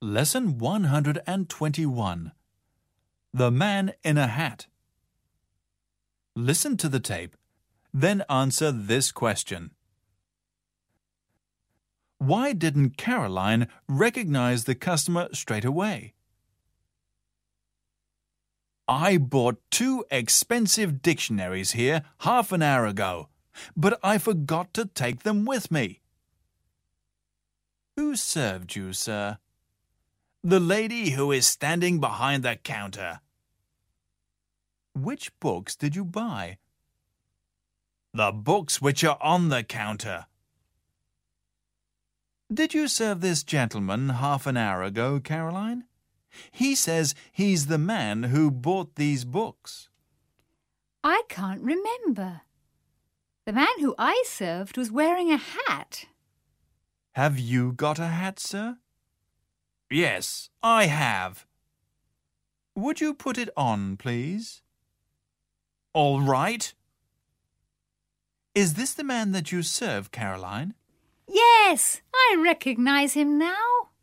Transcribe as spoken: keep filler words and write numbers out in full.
Lesson one hundred twenty-one. The Man in a Hat. Listen to the tape, then answer this question. Why didn't Caroline recognize the customer straight away? I bought two expensive dictionaries here half an hour ago, but I forgot to take them with me. Who served you, sir? The lady who is standing behind the counter. Which books did you buy? The books which are on the counter. Did you serve this gentleman half an hour ago, Caroline? He says he's the man who bought these books. I can't remember. The man who I served was wearing a hat. Have you got a hat, sir? Yes, I have. Would you put it on, please? All right. Is this the man that you serve, Caroline? Yes, I recognize him now.